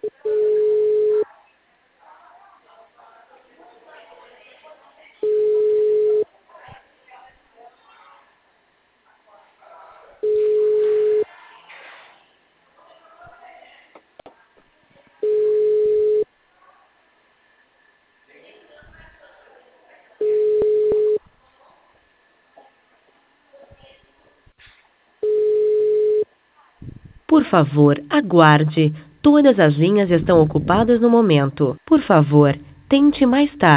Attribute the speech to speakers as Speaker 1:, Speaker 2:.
Speaker 1: Por favor, aguarde. Todas as linhas estão ocupadas no momento. Por favor, tente mais tarde.